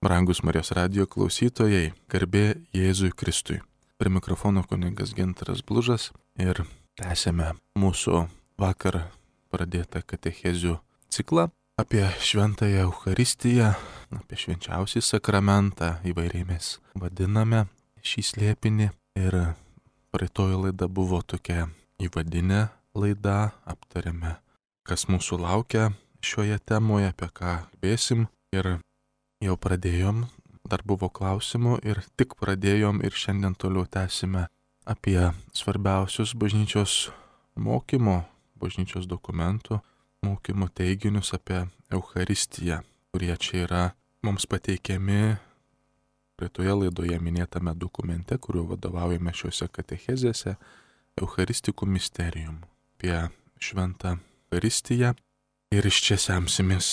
Brangus Marijos radijo klausytojai, garbė Jėzui Kristui. Prie mikrofono kunigas Gintaras Blužas ir tęsėme mūsų vakar pradėtą katechezių ciklą apie šventąją Eucharistiją, apie švenčiausią sakramentą, įvairiai mes vadiname šį slėpinį. Ir praeitoji laida buvo tokia įvadinė laida, aptarėme, kas mūsų laukia šioje temoje, apie ką kalbėsim. Ir jau pradėjom, dar buvo klausimų ir tik pradėjom ir šiandien toliau tęsime apie svarbiausius bažnyčios mokymo, bažnyčios dokumentų, mokymo teiginius apie Eucharistiją, kurie čia yra mums pateikiami praeitoje laidoje minėtame dokumente, kuriuo vadovaujame šiuose katechezėse, Eucharisticum Mysterium, apie šventą Eucharistiją. Ir iš čia semsimės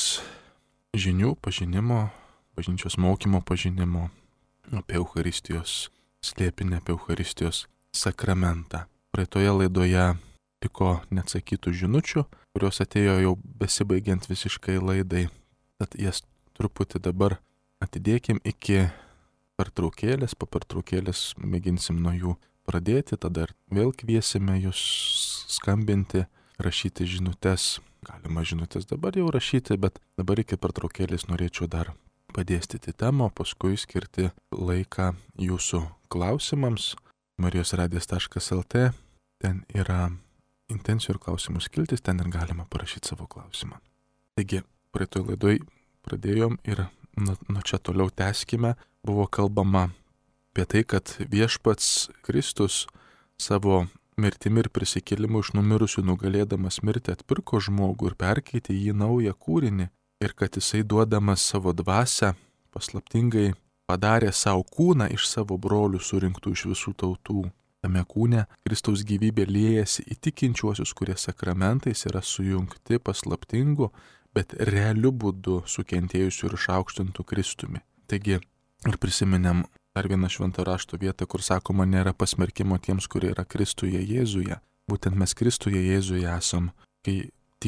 žinių, pažinimo, bažnyčios mokymo pažinimo apie Eucharistijos slėpinį, apie Eucharistijos sakramentą. Praeitoje laidoje liko neatsakytų žinučių, kurios atėjo jau besibaigiant visiškai laidai. Tad jas truputį dabar atidėkim iki pertraukėlės, po pertraukėlės mėginsim nuo jų pradėti, tada vėl kviesime jūs skambinti, rašyti žinutes. Galima žinutės dabar jau rašyti, bet dabar iki pertraukėlės norėčiau dar padėstyti temą, paskui skirti laiką jūsų klausimams. marijosradijas.lt, ten yra intencijų ir klausimų skiltis, ten ir galima parašyti savo klausimą. Taigi, praeitoj laidoj pradėjom ir nuo čia toliau tęskime. Buvo kalbama apie tai, kad viešpats Kristus savo mirtimi ir prisikėlimu iš numirusių nugalėdamas mirtį atpirko žmogų ir perkeitė jį naują kūrinį. Ir kad jisai duodamas savo dvasią paslaptingai padarė savo kūną iš savo brolių surinktų iš visų tautų. Tame kūne Kristaus gyvybė liejasi į tikinčiuosius, kurie sakramentais yra sujungti paslaptingu, bet realiu būdu su kentėjusiu ir išaukštintu Kristumi. Taigi ir prisiminėm dar vieną švento rašto vietą, kur sakoma, nėra pasmerkimo tiems, kurie yra Kristuje Jėzuje. Būtent mes Kristuje Jėzuje esam, kai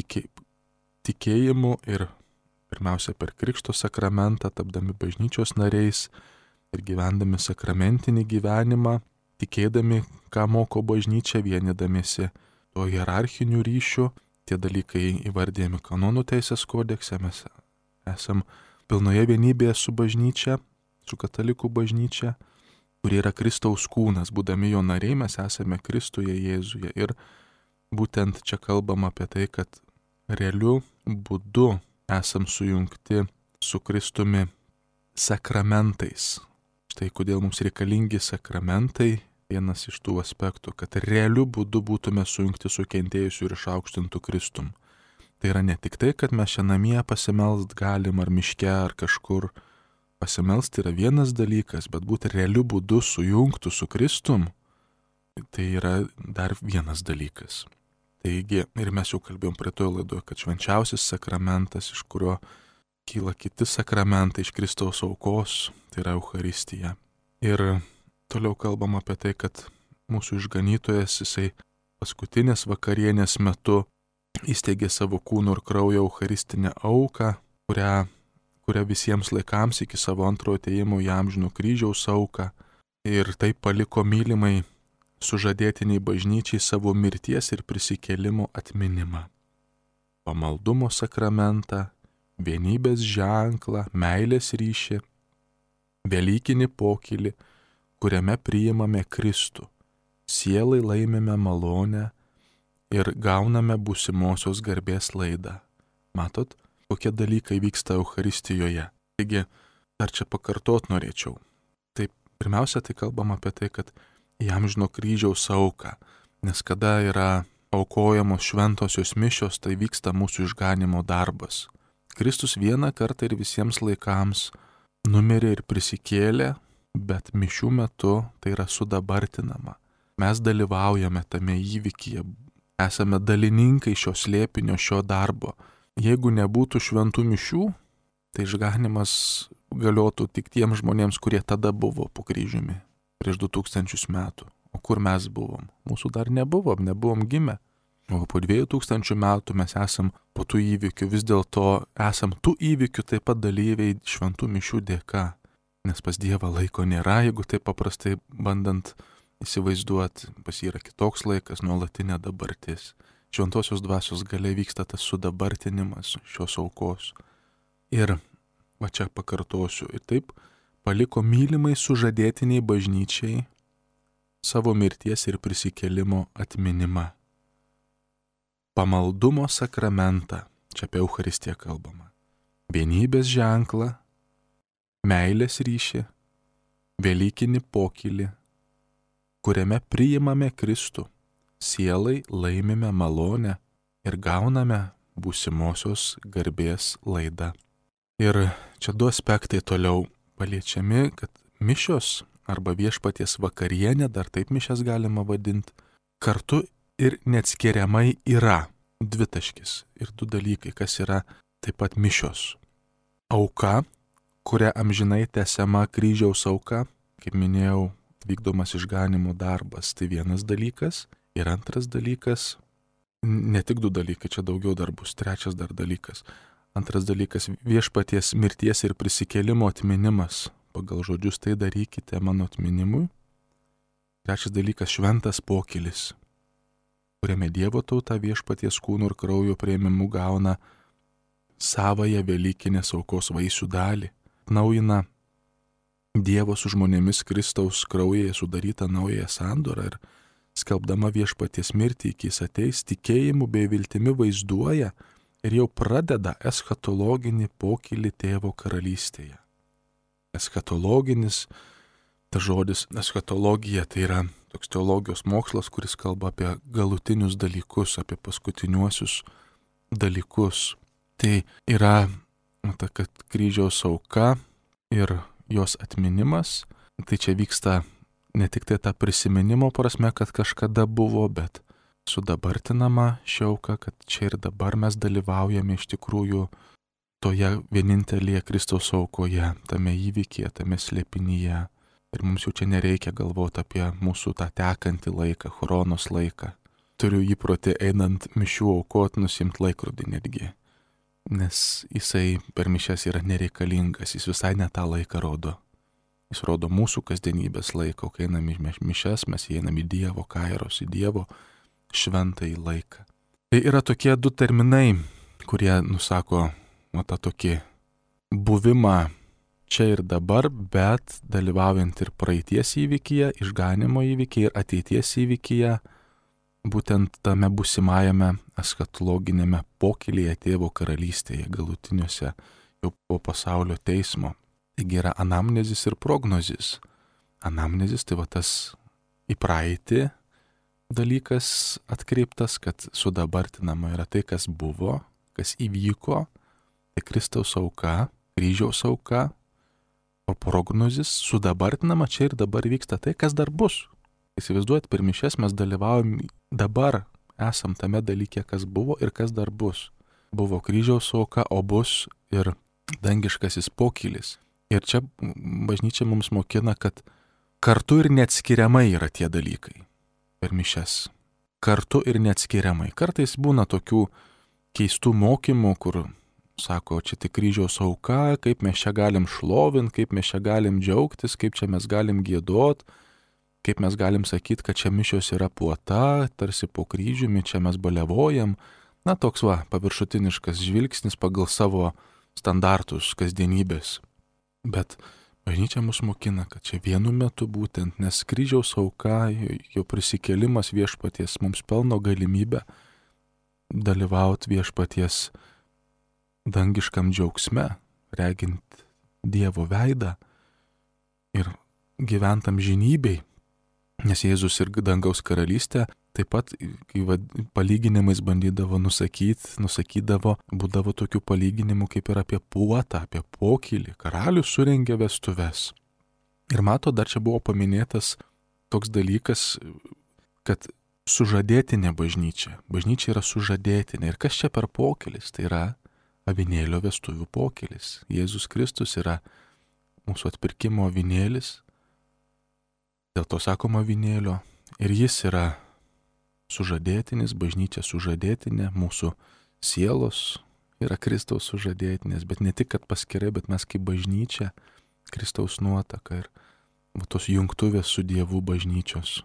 tikėjimu ir pirmiausia per Krikšto sakramentą, tapdami bažnyčios nariais ir gyvendami sakramentinį gyvenimą, tikėdami, ką moko bažnyčia, vienydamiesi to hierarchinių ryšių, tie dalykai įvardėjami kanonų teisės kodekse, mes esam pilnoje vienybėje su bažnyčia, su katalikų bažnyčia, kuri yra Kristaus kūnas, būdami jo nariai, mes esame Kristuje Jėzuje. Ir būtent čia kalbam apie tai, kad realiu būdu esam sujungti su Kristumi sakramentais. Štai kodėl mums reikalingi sakramentai, vienas iš tų aspektų, kad realiu būdu būtume sujungti su kentėjusiu ir išaukštintu Kristum. Tai yra ne tik tai, kad mes čia namie pasimelst galim ar miške ar kažkur pasimelst, yra vienas dalykas, bet būti realiu būdu sujungtų su Kristum, tai yra dar vienas dalykas. Taigi, ir mes jau kalbėjom praeitoje laidoje, kad švenčiausias sakramentas, iš kurio kyla kiti sakramentai iš Kristaus aukos, tai yra Eucharistija. Ir toliau kalbam apie tai, kad mūsų išganytojas, jisai paskutinės vakarienės metu įsteigė savo kūno ir kraujo eucharistinę auką, kurią visiems laikams iki savo antrojo atėjimo į amžino kryžiaus auką, ir taip paliko mylimai sužadėtiniai bažnyčiai savo mirties ir prisikėlimo atminimą. Pamaldumo sakramentą, vienybės ženklą, meilės ryšį, velykinį pokylį, kuriame priimame Kristų, sielai laimime malonę ir gauname būsimosios garbės laidą. Matot, kokie dalykai vyksta Eucharistijoje. Taigi, dar čia pakartot norėčiau. Tai pirmiausia, tai kalbam apie tai, kad įamžino kryžiaus auką, nes kada yra aukojamos šventosios mišios, tai vyksta mūsų išganimo darbas. Kristus vieną kartą ir visiems laikams numirė ir prisikėlė, bet mišių metu tai yra sudabartinama. Mes dalyvaujame tame įvykyje, esame dalininkai šio slėpinio, šio darbo. Jeigu nebūtų šventų mišių, tai išganimas galiotų tik tiems žmonėms, kurie tada buvo po kryžiumi. Prieš 2000 metų. O kur mes buvom? Mūsų dar nebuvom gimę. O po 2000 metų mes esam po tų įvykių, vis dėlto esam tų įvykių taip pat dalyviai šventų mišių dėka. Nes pas Dievą laiko nėra, jeigu taip paprastai bandant įsivaizduoti, pas jį yra kitoks laikas, nuolatinė dabartis. Šventosios dvasios galia vyksta tas sudabartinimas šios aukos. Ir va čia pakartosiu, ir taip paliko mylimai sužadėtiniai bažnyčiai savo mirties ir prisikėlimo atminimą. Pamaldumo sakramentą, čia apie Eucharistiją kalbama, vienybės ženklą, meilės ryšį, velykinį pokylį, kuriame priimame Kristų, sielai laimime malonę ir gauname būsimosios garbės laidą. Ir čia du aspektai toliau paliečiami, kad mišios arba viešpaties vakarienė, dar taip mišias galima vadinti, kartu ir neatskiriamai yra dvitaškis ir du dalykai, kas yra taip pat mišios. Auka, kuria amžinai tęsiama kryžiaus auka, kaip minėjau, vykdomas išganimo darbas, tai vienas dalykas. Ir antras dalykas, ne tik du dalykai, čia daugiau dar bus, trečias dar dalykas. Antras dalykas, viešpaties mirties ir prisikėlimo atminimas. Pagal žodžius tai darykite mano atminimui. Trečias dalykas, šventas pokylis, kuriame Dievo tauta viešpaties kūnų ir kraujo priėmimu gauna savąją velykinės aukos vaisių dalį, naujina Dievo su žmonėmis Kristaus kraujyje sudarytą naująją sandorą ir skelbdama viešpaties mirtį, iki jis ateis, tikėjimu bei viltimi vaizduoja ir jau pradeda eschatologinį pokylį Tėvo karalystėje. Eschatologinis, ta žodis eschatologija, tai yra toks teologijos mokslas, kuris kalba apie galutinius dalykus, apie paskutiniuosius dalykus. Tai yra ta, kad kryžiaus auka ir jos atminimas, tai čia vyksta ne tik tai ta prisiminimo prasme, kad kažkada buvo, bet sudabartinama ši auka, kad čia ir dabar mes dalyvaujame iš tikrųjų toje vienintelėje Kristaus aukoje, tame įvykyje, tame slėpinyje. Ir mums jau čia nereikia galvoti apie mūsų tą tekantį laiką, chronos laiką. Turiu įprotį einant mišių aukot nusimt laikrodį netgi, nes jisai per mišias yra nereikalingas, jis visai ne tą laiką rodo. Jis rodo mūsų kasdienybės laiką, kai einam į mišias, mes einam į Dievo kairos, į Dievo šventąjį laiką. Tai yra tokie du terminai, kurie nusako tą tokį buvimą čia ir dabar, bet dalyvaujant ir praeities įvykyje, išganimo įvykyje ir ateities įvykyje, būtent tame būsimajame eschatologinėme pokylyje Tėvo karalystėje, galutiniuose jau po pasaulio teismo. Taigi yra anamnezis ir prognozis. Anamnezis tai va tas į praeitį dalykas atkreiptas, kad sudabartinama yra tai, kas buvo, kas įvyko, tai Kristaus auka, kryžiaus auka. O prognozis sudabartinama čia ir dabar vyksta tai, kas dar bus. Įsivaizduojat, per mišias mes dalyvaujam dabar, esam tame dalyke, kas buvo ir kas dar bus. Buvo kryžiaus auka, o bus ir dangiškasis pokylis. Ir čia bažnyčia mums mokina, kad kartu ir neatskiriamai yra tie dalykai per mišias. Kartu ir neatskiriamai. Kartais būna tokių keistų mokymų, kur sako, čia tik kryžiaus auka, kaip mes čia galim šlovinti, kaip mes čia galim džiaugtis, kaip čia mes galim giedot, kaip mes galim sakyti, kad čia mišios yra puota, tarsi po kryžiumi, čia mes baliavojam. Na, toks paviršutiniškas žvilgsnis pagal savo standartus kasdienybės. Bet bažnyčia mus mokina, kad čia vienu metu būtent, nes kryžiaus auka, jo prisikėlimas viešpaties mums pelno galimybę dalyvauti viešpaties dangiškam džiaugsme, regint Dievo veidą ir gyventam žinybei, nes Jėzus ir dangaus karalystė taip pat, kai palyginimais bandydavo nusakydavo, būdavo tokių palyginimų kaip ir apie puotą, apie pokylį. Karalius surengė vestuves. Ir mato, dar čia buvo paminėtas toks dalykas, kad sužadėtinė bažnyčia. Bažnyčia yra sužadėtinė. Ir kas čia per pokylis? Tai yra avinėlio vestuvių pokylis. Jėzus Kristus yra mūsų atpirkimo avinėlis. Dėl to sakoma avinėlio. Ir jis yra sužadėtinis, bažnyčia sužadėtinė, mūsų sielos yra Kristaus sužadėtinės, bet ne tik, kad paskirai, bet mes kaip bažnyčia, Kristaus nuotaka ir tos jungtuvės su Dievu bažnyčios,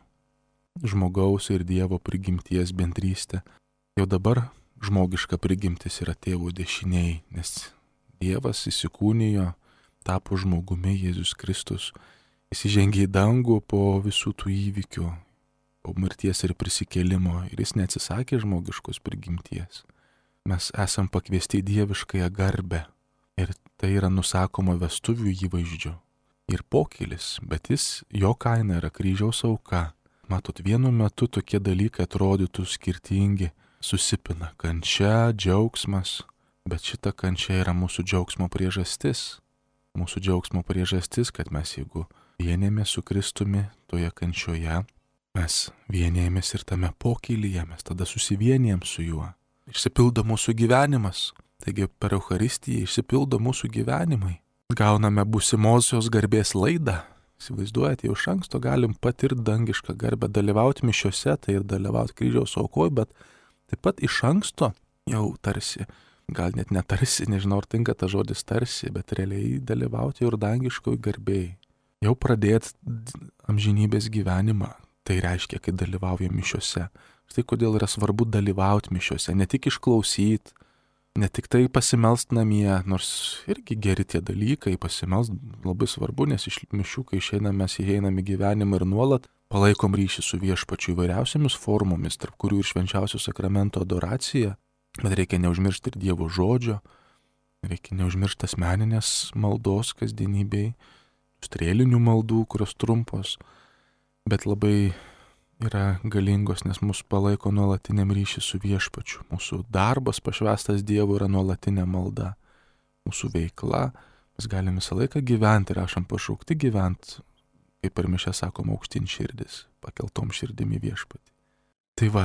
žmogaus ir Dievo prigimties bendrystė. Jau dabar žmogiška prigimtis yra Tėvo dešinėj, nes Dievas įsikūnijo, tapo žmogumi Jėzus Kristus, jis įžengė į dangų po visų tų įvykių, po mirties ir prisikėlimo ir jis neatsisakė žmogiškos prigimties. Mes esam pakviesti į dieviškąją garbę ir tai yra nusakoma vestuvių įvaizdžiu ir pokylis, bet jo kaina yra kryžiaus auka. Matot, vienu metu tokie dalykai atrodytų skirtingi, susipina kančia, džiaugsmas, bet šita kančia yra mūsų džiaugsmo priežastis. Mūsų džiaugsmo priežastis, kad mes jeigu vienėmės su Kristumi toje kančioje, mes vienėjomės ir tame pokylyje, mes tada susivienijam su juo. Išsipildo mūsų gyvenimas, taigi per Eucharistiją išsipildo mūsų gyvenimai. Gauname būsimosios garbės laidą. Įsivaizduojate, jau iš anksto galim patirti dangišką garbę, dalyvauti mišiose, tai ir dalyvauti kryžiaus aukoj, bet taip pat iš anksto jau tarsi, gal net netarsi, nežinau ar tinka ta žodis tarsi, bet realiai dalyvauti ir dangiškoj garbėjai. Jau pradėti amžinybės gyvenimą, tai reiškia, kai dalyvaujam mišiose. Štai kodėl yra svarbu dalyvauti mišiose, ne tik išklausyti, ne tik tai pasimelst namie, nors irgi geri tie dalykai, pasimelst labai svarbu, nes iš mišių, kai išeinam, mes įeinam į gyvenimą ir nuolat palaikom ryšį su Viešpačiu įvairiausiamis formomis, tarp kurių ir švenčiausio sakramento adoracija, bet reikia neužmiršti ir Dievo žodžio, reikia neužmiršti asmeninės maldos kasdienybėj, strėlinių maldų, kurios trumpos, bet labai yra galingos, nes mus palaiko nuolatiniam ryšį su Viešpačiu. Mūsų darbas pašvęstas Dievu yra nuolatinė malda. Mūsų veikla, mes galim visą laiką gyventi ir esam pašaukti gyventi, kaip per mišią sakom, aukštyn širdis, pakeltom širdimi Viešpatį. Tai va,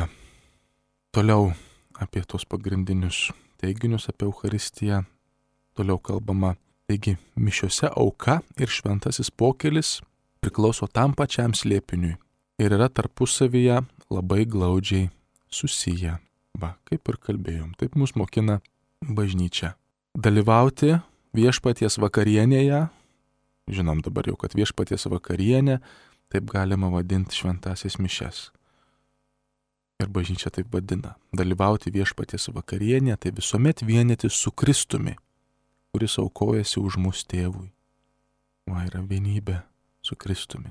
toliau apie tos pagrindinius teiginius apie Eucharistiją, toliau kalbama. Taigi, mišiose auka ir šventasis pokylis priklauso tam pačiam slėpiniui ir yra tarpusavyje labai glaudžiai susiję. Va, kaip ir kalbėjom, taip mus mokina bažnyčia. Dalyvauti viešpaties vakarienėje, žinom dabar jau, kad viešpaties vakarienė, taip galima vadinti šventasis mišias. Ir bažnyčia taip vadina. Dalyvauti viešpaties vakarienėje, tai visuomet vienyti su Kristumi, kuris aukojasi už mus tėvui. Va, yra vienybė su Kristumi.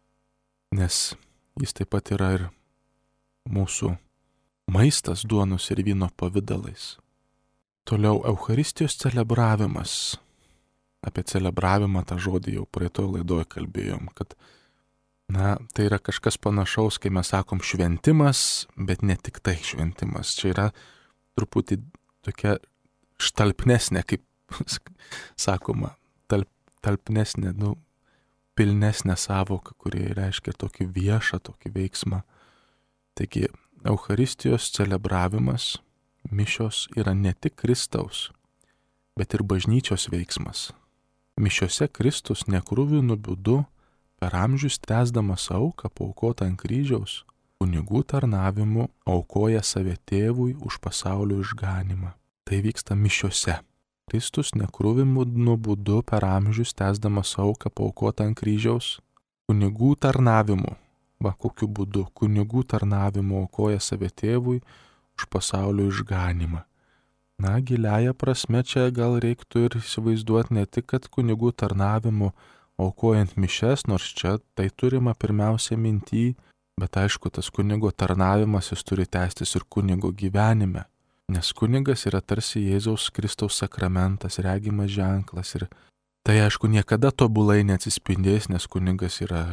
Nes jis taip pat yra ir mūsų maistas duonos ir vyno pavydalais. Toliau Eucharistijos celebravimas. Apie celebravimą tą žodį jau praeitoje laidoje kalbėjom, kad tai yra kažkas panašaus, kai mes sakom šventimas, bet ne tik tai šventimas. Čia yra truputį tokia štalpnesnė, kaip sakoma, talpnesnė, pilnesnė savoka, kurie reiškia tokį viešą, tokį veiksmą. Taigi, Eucharistijos celebravimas, mišios yra ne tik Kristaus, bet ir bažnyčios veiksmas. Mišiose Kristus nekruvinu būdu per amžius tęsdamas auką paaukotą ant kryžiaus, kunigų tarnavimu aukoja save tėvui už pasaulio išganimą. Tai vyksta mišiose. Kristus nekruvinu būdu per amžius tęsdamas auką paaukotą ant kryžiaus, kunigų tarnavimu. Va, kokiu būdu? Kunigų tarnavimu aukoja save tėvui už pasaulio išganimą. Giliaja prasme čia gal reiktų ir įsivaizduoti ne tik, kad kunigų tarnavimu aukojant mišes, nors čia tai turima pirmiausia minty, bet aišku, tas kunigo tarnavimas jis turi tęstis ir kunigo gyvenime. Nes kunigas yra tarsi Jėzaus Kristaus sakramentas, regimas ženklas ir tai aišku niekada tobulai neatsispindės, nes kunigas yra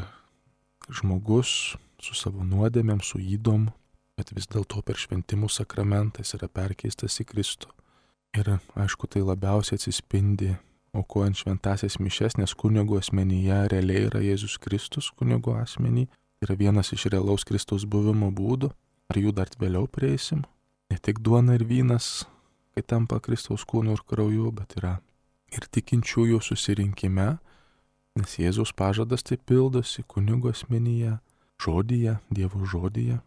žmogus su savo nuodėmėm, su ydom, bet vis dėlto per šventimų sakramentas yra perkeistas į Kristų. Ir aišku, tai labiausiai atsispindi aukojant šventasias mišes, nes kunigo asmenyje realiai yra Jėzus Kristus, kunigo asmenį, yra vienas iš realaus Kristaus buvimo būdų, ar jų dar vėliau prieisim. Ne tik duona ir vynas, kai tampa Kristaus kūnu ir krauju, bet yra ir tikinčiųjų susirinkime, nes Jėzaus pažadas tai pildosi kunigo asmenyje, žodyje, Dievo žodyje.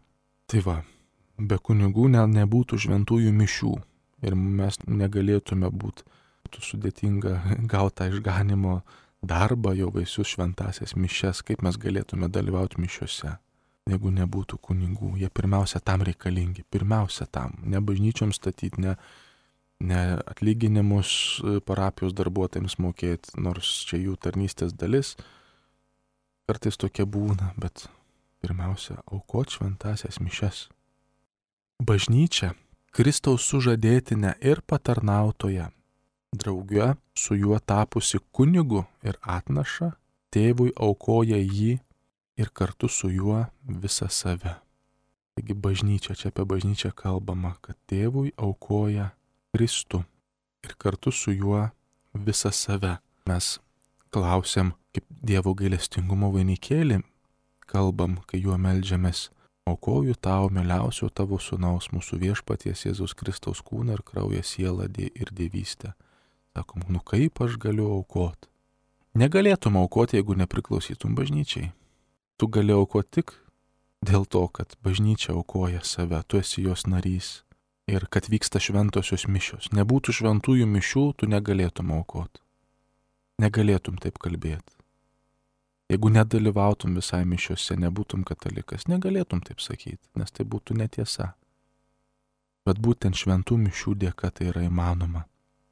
Tai va, be kunigų nebūtų šventųjų mišių ir mes negalėtume būti sudėtinga gauti išganimo darbą, jo vaisius šventasias mišias, kaip mes galėtume dalyvauti mišiuose, jeigu nebūtų kunigų. Jie pirmiausia tam reikalingi, pirmiausia tam, ne bažnyčioms statyti, ne atlyginimus parapijos darbuotojams mokėti, nors čia jų tarnystės dalis, kartais tokia būna, bet pirmiausia, aukoti šventasias mišias. Bažnyčia Kristaus sužadėtinė ir patarnautoja, drauge su juo tapusi kunigu ir atnaša, tėvui aukoja jį ir kartu su juo visą save. Taigi bažnyčia, čia apie bažnyčią kalbama, kad tėvui aukoja Kristų ir kartu su juo visą save. Mes klausiam, kaip Dievo gailestingumo vainikėlį kalbam, kai juo meldžiamės. Aukoju tau, mieliausio tavo sūnaus, mūsų viešpaties Jėzaus Kristaus kūną ir kraują, sielą ir dievystę. Sakom, kaip aš galiu aukoti? Negalėtum aukoti, jeigu nepriklausytum bažnyčiai. Tu gali aukoti tik dėl to, kad bažnyčia aukoja save, tu esi jos narys ir kad vyksta šventosios mišios. Nebūtų šventųjų mišių, tu negalėtum aukoti. Negalėtum taip kalbėti. Jeigu nedalyvautum visai mišiuose, nebūtum katalikas, negalėtum taip sakyti, nes tai būtų netiesa. Bet būtent šventų mišių dėka tai yra įmanoma.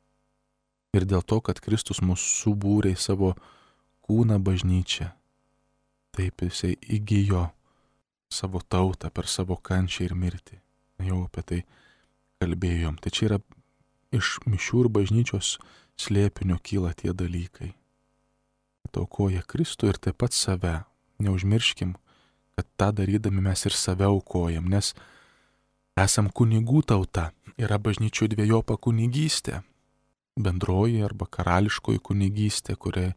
Ir dėl to, kad Kristus mus subūrė į savo kūną bažnyčią, taip jisai įgijo savo tautą per savo kančią ir mirtį. Jau apie tai kalbėjom. Tai čia yra iš mišių ir bažnyčios slėpinio kyla tie dalykai. Aukoja Kristų ir taip pat save. Neužmirškim, kad tą darydami mes ir save aukojam, nes esam kunigų tauta. Yra bažnyčių dvejopa kunigystė. Bendroji arba karališkoji kunigystė, kurią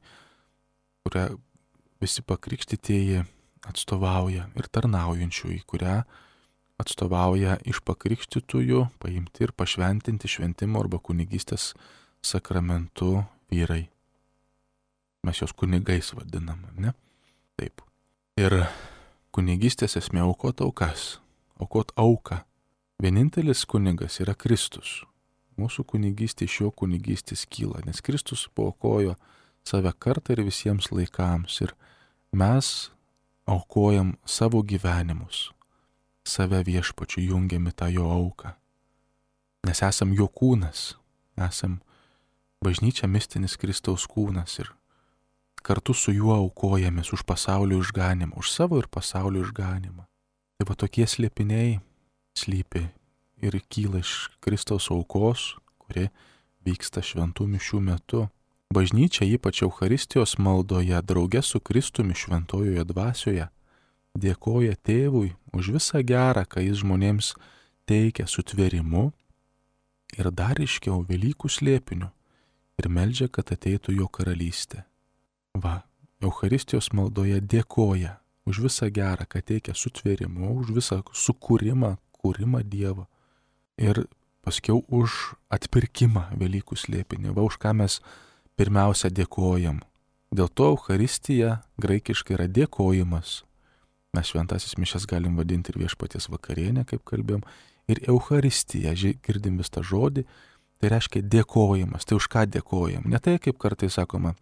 visi pakrikštytieji atstovauja, ir tarnaujančiųjų, kurią atstovauja iš pakrikštytųjų paimti ir pašventinti šventimo arba kunigystės sakramentu vyrai. Mes jos kunigais vadinam, ne? Taip. Ir kunigystės esmė aukot aukas, aukot auką. Vienintelis kunigas yra Kristus. Mūsų kunigystė iš jo kunigystės kyla, nes Kristus paaukojo save kartą ir visiems laikams. Ir mes aukojam savo gyvenimus, save viešpačiu jungiami tą jo auką. Nes esam jo kūnas, esam bažnyčia mistinis Kristaus kūnas ir kartu su juo aukojamės už pasaulio išganimą, už savo ir pasaulio išganimą. Tai va tokie slėpiniai slypi ir kyla iš Kristaus aukos, kuri vyksta šventų mišių metu. Bažnyčia, ypač Eucharistijos maldoje, drauge su Kristumi šventojoje dvasioje, dėkoja tėvui už visą gerą, ką jis žmonėms teikia sutvėrimu ir dar iškiau Velykų slėpiniu ir meldžia, kad ateitų jo karalystė. Va, Eucharistijos maldoje dėkoja už visą gerą, ką teikia sutvėrimu, už visą sukūrimą, kūrimą Dievo ir paskiau už atpirkimą Velykų slėpinį, va už ką mes pirmiausia dėkojam. Dėl to Eucharistija graikiškai yra dėkojimas. Mes šventasis mišias galim vadinti ir viešpaties vakarienę, kaip kalbėjom, ir Eucharistija, girdim vis tą žodį, tai reiškia dėkojimas. Tai už ką dėkojam? Ne tai, kaip kartais sakoma,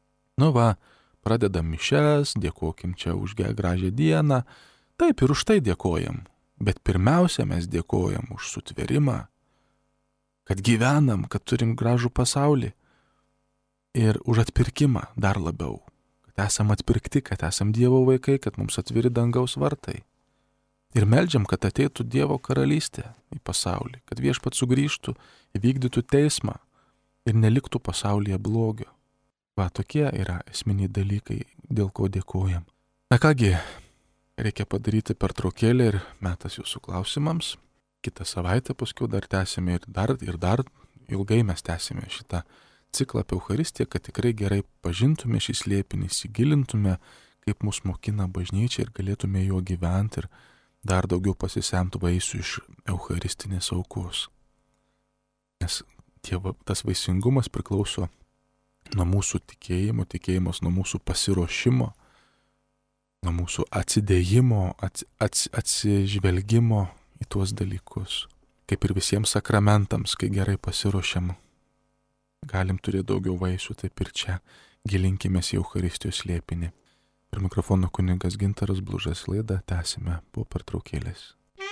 pradedam mišias, dėkokim čia už gražią dieną, taip ir už tai dėkojam. Bet pirmiausia mes dėkojam už sutvėrimą, kad gyvenam, kad turim gražų pasaulį ir už atpirkimą dar labiau, kad esam atpirkti, kad esam Dievo vaikai, kad mums atviri dangaus vartai. Ir meldžiam, kad ateitų Dievo karalystė į pasaulį, kad viešpats sugrįžtų, įvykdytų teismą ir neliktų pasaulyje blogio. Va, tokie yra esminiai dalykai, dėl ko dėkojam. Na kągi, reikia padaryti pertraukėlę ir metas jūsų klausimams. Kitą savaitę paskui dar tęsime ir dar ilgai mes tęsime šitą ciklą apie Eucharistiją, kad tikrai gerai pažintume šį slėpinį, įsigilintume, kaip mus mokina bažnyčia ir galėtume juo gyventi ir dar daugiau pasisemtų vaisių iš Eucharistinės aukos. Nes tas vaisingumas priklauso nuo mūsų tikėjimo, tikėjimas nuo mūsų pasiruošimo nuo mūsų atsidėjimo, atsižvelgimo į tuos dalykus. Kaip ir visiems sakramentams, kai gerai pasiruošiam, galim turėti daugiau vaisių, taip ir čia gilinkimės į Eucharistijos slėpinį. Prie mikrofono kunigas Gintaras Blužas, laidą tęsime po pertraukėlės.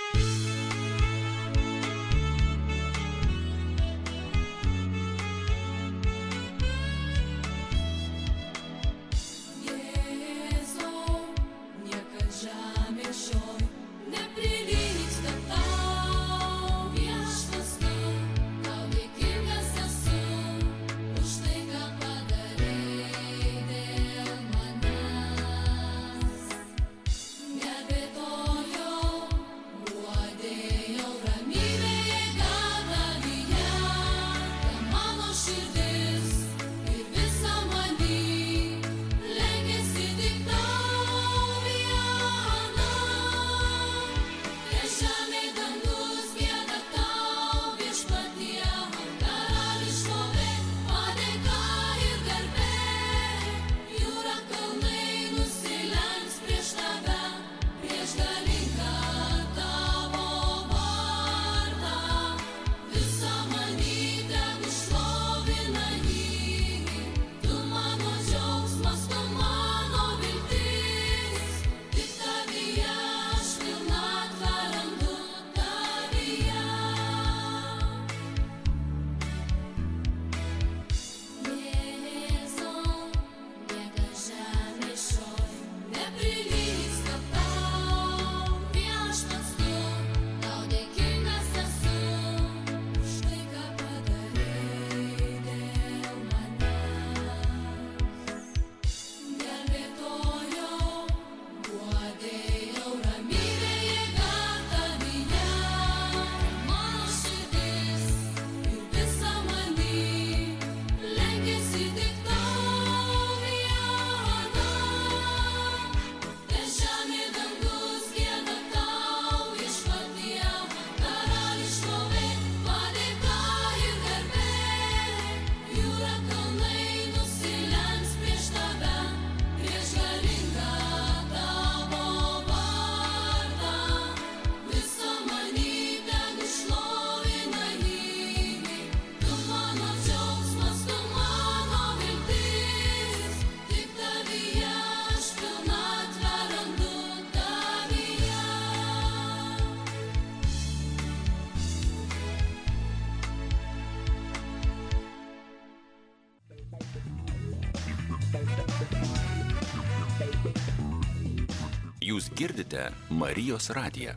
Jūs girdite Marijos radiją.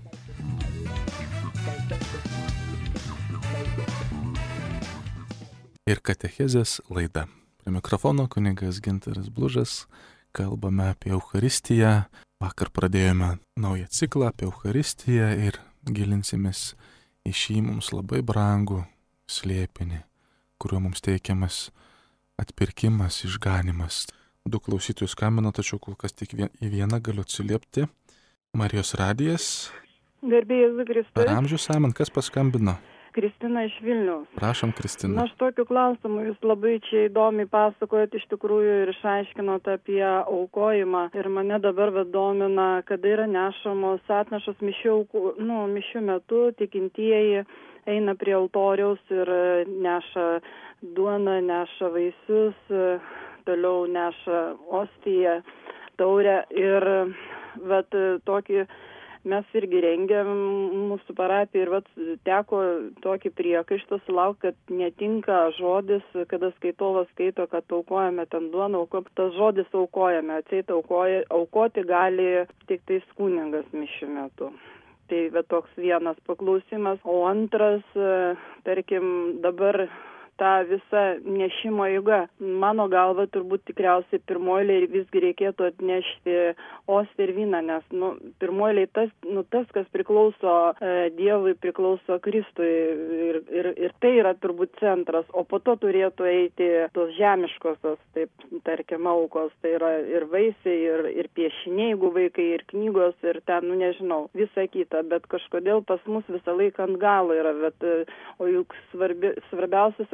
Ir katechezės laida. Prie mikrofono kunigas Gintaras Blužas. Kalbame apie Eucharistiją. Vakar pradėjome naują ciklą apie Eucharistiją ir gilinsimės į šį mums labai brangų slėpinį, kuriuo mums teikiamas atpirkimas, išganimas. Du klausytojus skambino, tačiau kol kas tik į vieną galiu atsiliepti. Marijos radijas. Garbė Jėzui Kristui. Per amžius saman, kas paskambino? Kristina iš Vilniaus. Prašom, Kristina. Aš tokiu klausimu, jūs labai čia įdomiai pasakojat iš tikrųjų ir išaiškinot apie aukojimą. Ir mane dabar domina, kada yra nešamos atnašos mišių metu, tikintieji eina prie altoriaus ir neša duoną, neša vaisius, toliau neša ostiją, taurę ir tokį mes irgi rengiam mūsų parapiją ir teko tokį priekaištą sulaukti, kad netinka žodis, kada skaitovas skaito, kad aukojame ten duoną, tas žodis aukojame, atseit aukoti gali tik tais kunigas mišių metu. Tai toks vienas paklausimas, o antras, tarkim, dabar ta visa nešimo eiga. Mano galva turbūt tikriausiai pirmoji visgi reikėtų atnešti ostiją ir vyną, nes pirmoji tas, kas priklauso Dievui, priklauso Kristui ir tai yra turbūt centras, o po to turėtų eiti tos žemiškosios, taip, tarkim, aukos, tai yra ir vaisiai, ir piešiniai, jeigu vaikai, ir knygos, ir ten, nežinau, visa kita, bet kažkodėl pas mus visą laiką ant galo yra, o juk svarbiausias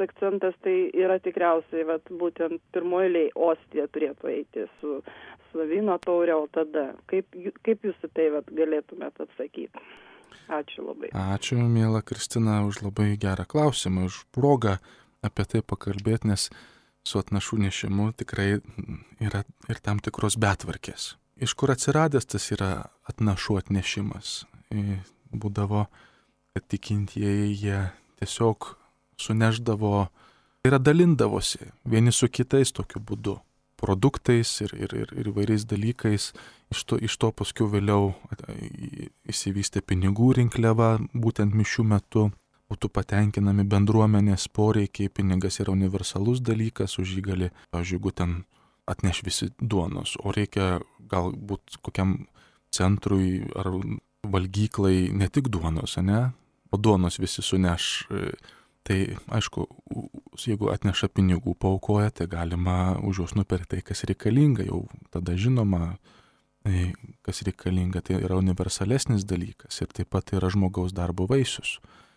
akcentas tai yra tikriausiai, būtent pirmoji ostija turėtų eiti su vyno taurė, o tada. Kaip jūs į tai galėtumėte atsakyti? Ačiū labai. Ačiū, miela Kristina, už labai gerą klausimą, už progą apie tai pakalbėti, nes su atnašų nešimu tikrai yra ir tam tikros betvarkės. Iš kur atsiradęs tas yra atnašų atnešimas? Būdavo, kad tikintieji jie tiesiog suneždavo, dalindavosi vieni su kitais tokiu būdu, produktais ir įvairiais dalykais. Iš to paskui vėliau įsivystė pinigų rinkliava, būtent mišių metu būtų patenkinami bendruomenės poreikiai. Pinigas yra universalus dalykas, už jį gali, pavyzdžiui, jeigu ten atneš visi duonos, o reikia galbūt kokiam centrui ar valgyklai ne tik duonos, o duonos visi suneš. Tai aišku, jeigu atneša pinigų, paaukoja, tai galima už juos nupirkti tai, kas reikalinga, jau tada žinoma, kas reikalinga, tai yra universalesnis dalykas ir taip pat yra žmogaus darbo vaisius,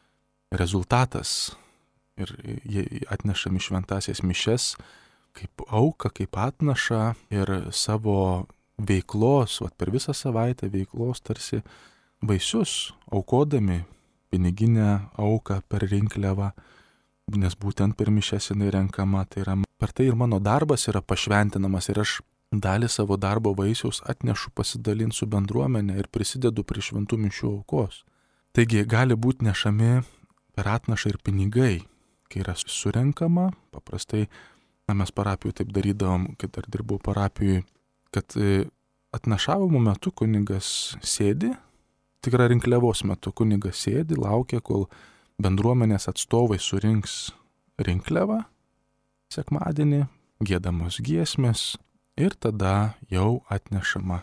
rezultatas. Ir jie atnešami šventasias mišes kaip auka, kaip atnaša ir savo veiklos, per visą savaitę veiklos tarsi vaisius aukodami piniginę auką per rinkliavą, nes būtent per mišes jinai renkama, tai yra per tai ir mano darbas yra pašventinamas ir aš dalį savo darbo vaisiaus atnešu pasidalinti su bendruomenė ir prisidedu prie šventų mišių aukos. Taigi gali būti nešami per atnašą ir pinigai, kai yra surenkama, paprastai, mes parapijų taip darydavom, kai dar dirbau parapijui, kad atnašavimo metu kunigas sėdi, tikra rinkliavos metu kunigas sėdi, laukia, kol bendruomenės atstovai surinks rinkliavą sekmadienį, giedamos giesmės ir tada jau atnešama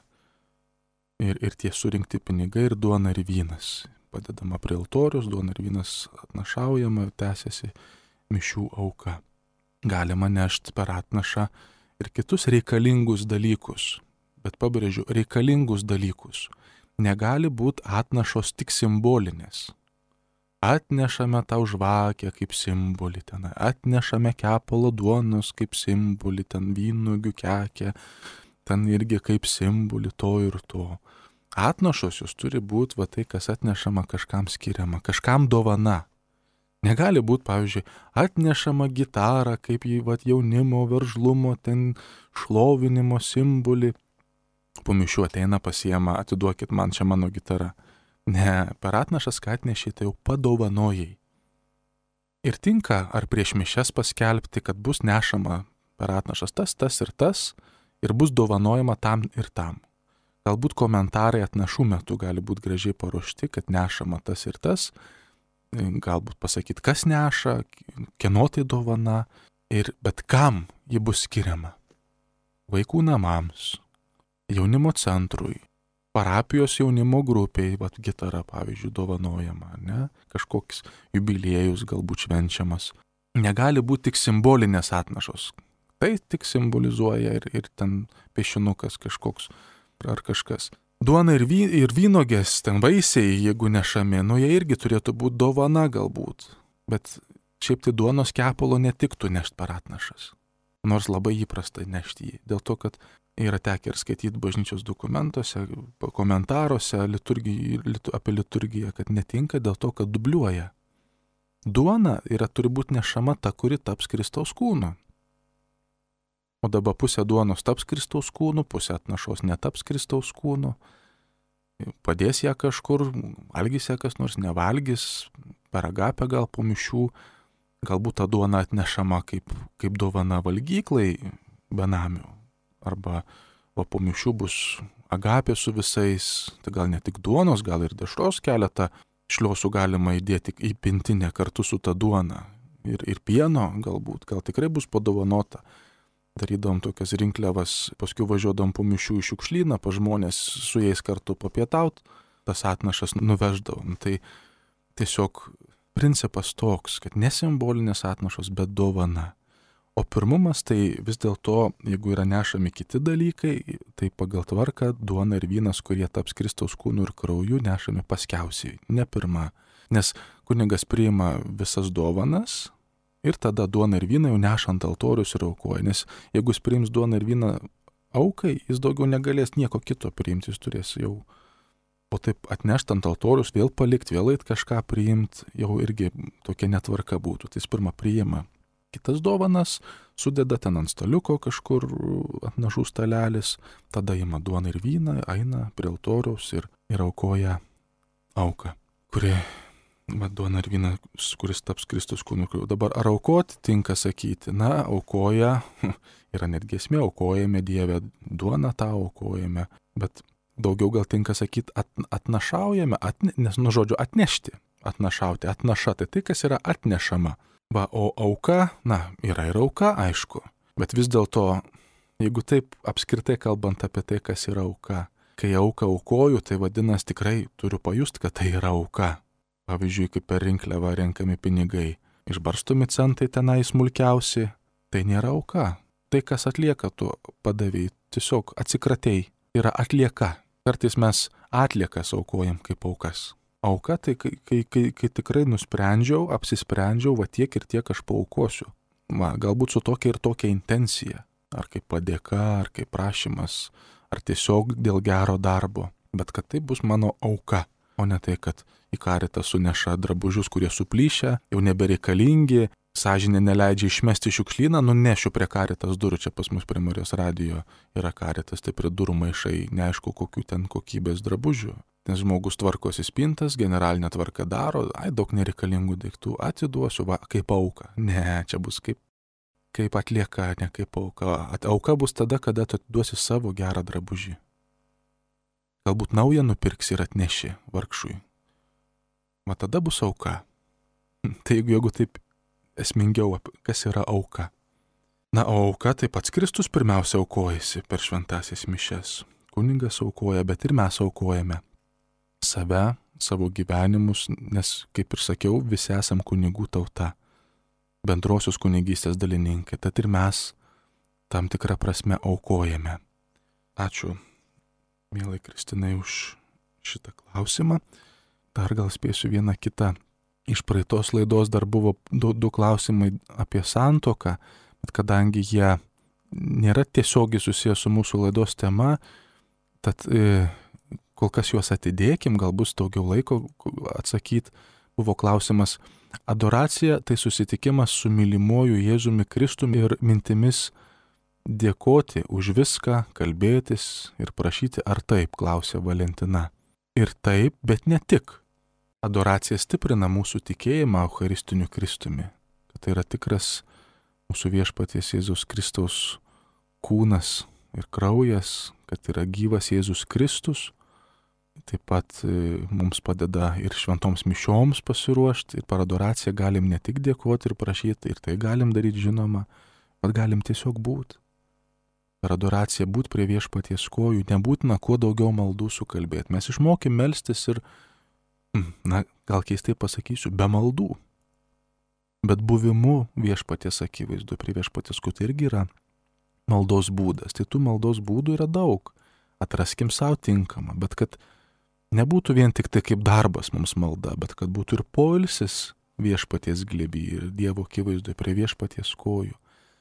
ir tie surinkti pinigai ir duona ir vynas. Padedama prie altorius, duona ir vynas atnašaujama, tęsiasi mišių auka. Galima nešti per atnašą ir kitus reikalingus dalykus, bet pabrėžiu, reikalingus dalykus. Negali būti atnašos tik simbolinės. Atnešame tau žvakę kaip simbolį, ten atnešame kepalo duonos kaip simbolį, ten vynuogių kekę, ten irgi kaip simbolį to ir to. Atnašos jos turi būti tai, kas atnešama kažkam skiriama, kažkam dovana. Negali būti, pavyzdžiui, atnešama gitarą kaip jaunimo, veržlumo, ten šlovinimo simbolį. Po mišių ateina, pasiema, atiduokit man, čia mano gitara. Ne, per atnašas, ką atnešė, tai jau padovanojai. Ir tinka ar prieš mišias paskelbti, kad bus nešama per atnašas tas ir tas, ir bus dovanojama tam ir tam. Galbūt komentarai atnašų metu gali būti gražiai paruošti, kad nešama tas ir tas, galbūt pasakyti, kas neša, kieno tai dovana, bet kam ji bus skiriama. Vaikų namams, jaunimo centrui, parapijos jaunimo grupiai, gitara, pavyzdžiui, dovanojama, ne? Kažkoks jubiliejus galbūt švenčiamas. Negali būti tik simbolinės atnašos. Tai tik simbolizuoja ir ten piešinukas kažkoks ar kažkas. Duona ir vynogės, ten vaisiai, jeigu nešami, jie irgi turėtų būti dovana galbūt. Bet šiaip tai duonos kepalo netiktų nešti per atnašas. Nors labai įprasta nešti jį. Dėl to, kad yra tekę ir skaityti bažnyčios dokumentuose, komentaruose apie liturgiją, kad netinka dėl to, kad dubliuoja. Duona turi būti nešama ta, kuri taps Kristaus kūnu. O dabar pusė duonos taps Kristaus kūnu, pusė atnašos netaps Kristaus kūnu. Padės ją kažkur, valgys ją kas nors, nevalgys, per agapę gal po mišių, galbūt ta duona atnešama kaip dovana valgyklai benamių. Arba po mišių bus agapė su visais, tai gal ne tik duonos, gal ir dešros keletą šliosų galima įdėti į pintinę kartu su ta duona. Ir pieno galbūt, gal tikrai bus padovanota. Darydom tokias rinkliavas, paskui važiuodom po mišių į šiukšlyną, pa žmonės su jais kartu papietaut, tas atnašas nuveždavom. Tai tiesiog principas toks, kad nesimbolinės atnašos, bet dovana. O pirmumas tai vis dėlto, jeigu yra nešami kiti dalykai, tai pagal tvarką duona ir vynas, kurie taps Kristaus kūnu ir krauju, nešami paskiausiai, ne pirma. Nes kunigas priima visas dovanas, Ir tada duoną ir vyną jau neša ant altorius ir aukoja. Nes jeigu jis priims duoną ir vyną aukai, jis daugiau negalės nieko kito priimti, jis turės jau. O taip atnešti ant altorius, vėl palikti, vėl eit kažką priimti, jau irgi tokia netvarka būtų. Tai jis pirmą priima kitas dovanas, sudeda ten ant staliuko kažkur atnašų stalelis, tada ima duoną ir vyną, eina prie altoriaus ir aukoja auką, kuri duona ir vyną, kuris taps Kristus kūnu. Dabar ar aukoti tinka sakyti? Na, aukoja, yra netgi esmė, aukojame Dievę, duoną tą aukojame, bet daugiau gal tinka sakyti atnašaujame, nes nuo žodžio atnešti, atnašauti, atnaša, tai kas yra atnešama. Va, o auka, yra ir auka, aišku, bet vis dėlto, jeigu taip apskritai kalbant apie tai, kas yra auka, kai auką aukoju, tai vadinasi tikrai turiu pajusti, kad tai yra auka. Pavyzdžiui, kaip per rinkliavą renkami pinigai, išbarstomi centai tenai smulkiausi, tai nėra auka. Tai, kas atlieka, tu padavėjai, tiesiog atsikratėjai, yra atlieka. Kartais mes atliekas aukojam kaip aukas. Auka tai kai tikrai nusprendžiau, apsisprendžiau, va tiek ir tiek aš paaukosiu. Va, galbūt su tokia ir tokia intencija. Ar kaip padėka, ar kaip prašymas, ar tiesiog dėl gero darbo. Bet kad tai bus mano auka, o ne tai, kad į karitą suneša drabužius, kurie suplyšę, jau nebereikalingi, sąžinė neleidžia išmesti šiukšlyną, nunešiu prie karitas durų, čia pas mus prie Marijos radijo yra karitas, tai prie durų maišai, neaišku kokių ten kokybės drabužių. Nes žmogus tvarkosi spintas, generalinę tvarką daro, daug nereikalingų daiktų atiduosiu, va, kaip auka. Ne, čia bus kaip atlieka, ne kaip auka. Auka bus tada, kada tu atiduosi savo gerą drabužį. Galbūt naują nupirksi ir atneši vargšui. Va tada bus auka. Tai jeigu taip esmingiau, kas yra auka. Na, o auka tai pats Kristus pirmiausia aukojasi per šventąsias mišias. Kunigas aukoja, bet ir mes aukojame save, savo gyvenimus, nes, kaip ir sakiau, visi esam kunigų tauta, bendrosios kunigystės dalininkai, tad ir mes tam tikrą prasme aukojame. Ačiū, mielai Kristinai, už šitą klausimą. Dar gal spėsiu vieną kitą. Iš praeitos laidos dar buvo du klausimai apie santuoką, bet kadangi jie nėra tiesiogiai susijęs su mūsų laidos tema, tad kol kas juos atidėkim, gal bus daugiau laiko atsakyti. Buvo klausimas: adoracija tai susitikimas su mylimuoju Jėzumi Kristumi ir mintimis dėkoti už viską, kalbėtis ir prašyti, ar taip, klausė Valentina. Ir taip, bet ne tik. Adoracija stiprina mūsų tikėjimą Eucharistiniu Kristumi, kad tai yra tikras mūsų viešpaties Jėzus Kristaus kūnas ir kraujas, kad yra gyvas Jėzus Kristus. Taip pat mums padeda ir šventoms mišioms pasiruošti, ir per adoraciją galim ne tik dėkoti ir prašyti, ir tai galim daryti žinoma, bet galim tiesiog būti. Per adoraciją būti prie viešpaties kojų, nebūtina kuo daugiau maldų sukalbėti. Mes išmokim melstis ir, gal keistai pasakysiu, be maldų. Bet buvimu viešpaties akivaizdu, prie viešpaties kojų, tai irgi yra maldos būdas. Tai tų maldos būdų yra daug. Atraskim savo tinkamą, bet kad nebūtų vien tik tai kaip darbas mums malda, bet kad būtų ir poilsis viešpaties glėby ir Dievo akivaizdu prie viešpaties kojų.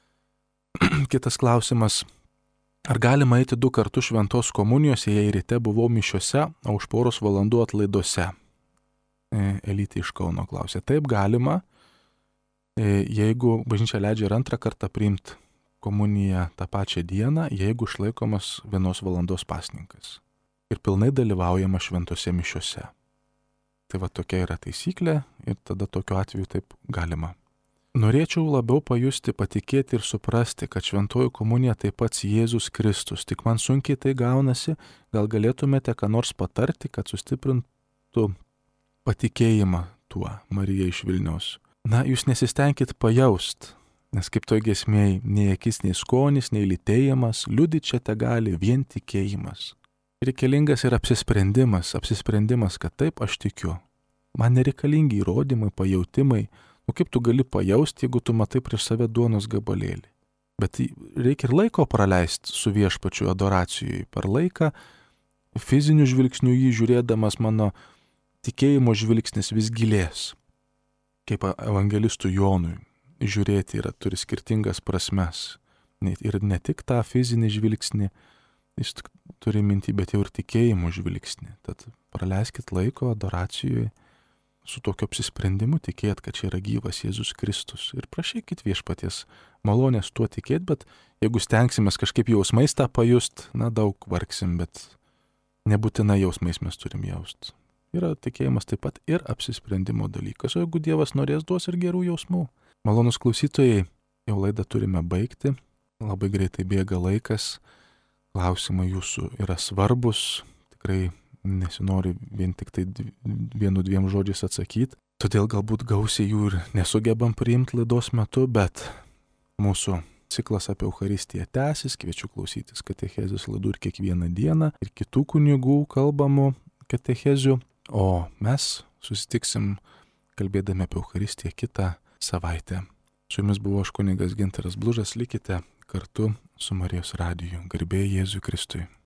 Kitas klausimas: ar galima eiti 2 kartus šventos komunijos, jei ryte buvau mišiose, o už poros valandų atlaiduose? Elytė iš Kauno klausė. Taip galima, jeigu bažnyčia leidžia ir 2 kartą priimti komuniją tą pačią dieną, jeigu išlaikomas 1 valandos pasninkas ir pilnai dalyvaujama šventose mišiose. Tai va tokia yra taisyklė ir tada tokiu atveju taip galima. Norėčiau labiau pajusti, patikėti ir suprasti, kad šventoji komunija taip pats Jėzus Kristus, tik man sunkiai tai gaunasi, gal galėtumėte ką nors patarti, kad sustiprintų patikėjimą tuo, Marija iš Vilniaus. Na, jūs nesistengkit pajaust, nes kaip toj giesmėj, nei akis, nei skonis, nei lytėjimas, liudyti čia te gali vien tikėjimas. Reikalingas ir apsisprendimas, kad taip aš tikiu. Man nereikalingi įrodymai, pajautimai. Kaip tu gali pajausti, jeigu tu matai prieš save duonos gabalėlį? Bet reikia ir laiko praleisti su viešpačiu adoracijai. Per laiką fiziniu žvilgsniu jį žiūrėdamas mano tikėjimo žvilgsnis vis gilės. Kaip evangelistui Jonui. žiūrėti turi skirtingas prasmes. Ir ne tik tą fizinį žvilgsnį, jis turi minti, bet jau ir tikėjimo žvilgsnį. Tad praleiskit laiko adoracijoje su tokiu apsisprendimu tikėt, kad čia yra gyvas Jėzus Kristus. Ir prašykit viešpaties malonės tuo tikėt, bet jeigu stengsimės kažkaip jausmais tą pajust, daug vargsim, bet nebūtinai jausmais mes turim jaust. Yra tikėjimas taip pat ir apsisprendimo dalykas, o jeigu Dievas norės, duos ir gerų jausmų. Malonus klausytojai, jau laidą turime baigti. Labai greitai bėga laikas, klausimai jūsų yra svarbus, tikrai nesinori vien tik tai 1-2 žodžiais atsakyti, todėl galbūt gausiai jų ir nesugebam priimti laidos metu, bet mūsų ciklas apie Eucharistiją tęsis, kviečiu klausytis katechezijos laidų ir kiekvieną dieną ir kitų kunigų kalbamų katechezių, o mes susitiksim kalbėdami apie Eucharistiją kitą savaitę. Su jumis buvo aš kunigas Gintaras Blužas, likite kartu su Marijos radiju. Garbė Jėzui Kristui.